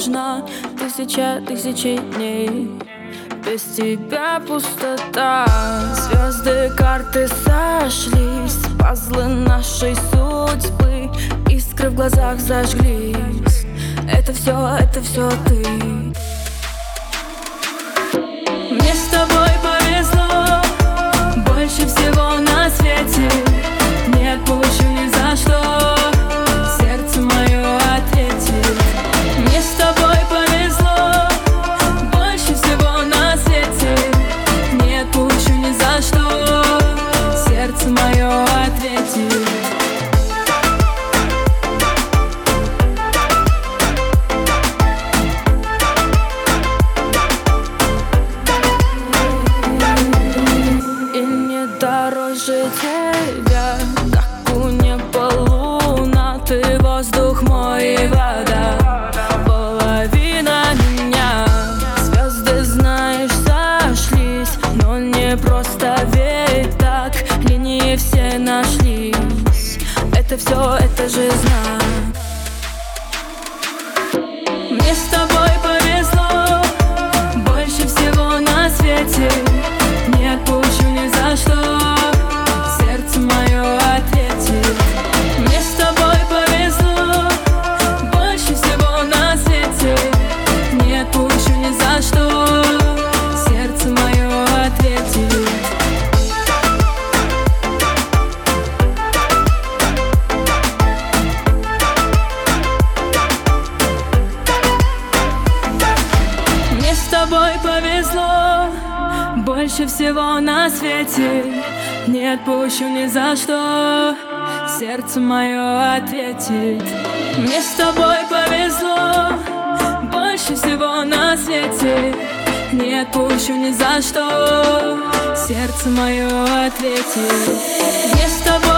нужна тысячи дней. Без тебя пустота. Звезды, карты сошлись, пазлы нашей судьбы, искры в глазах зажглись. Это все ты. Мне с тобой повезло больше всего на свете. Не отпущу ни за что, сердце мое ответит. Мне с тобой повезло больше всего на свете. Не отпущу ни за что, сердце мое ответит. Дороже тебя, как у неба луна. Ты воздух мой и вода, половина меня. Звезды, знаешь, сошлись, но не просто ведь так. Линии все нашлись. Это все, это же знак. Мне с тобой повезло больше всего на свете. Не отпущу ни за что, сердце мое ответит. Мне с тобой повезло больше всего на свете. Не отпущу ни за что, сердце мое ответит. Мне с тобой повезло больше всего на свете. Не отпущу ни за что, сердце мое ответит. Мне с тобой повезло больше всего на свете. Не отпущу ни за что, сердце мое ответит. Мне с тобой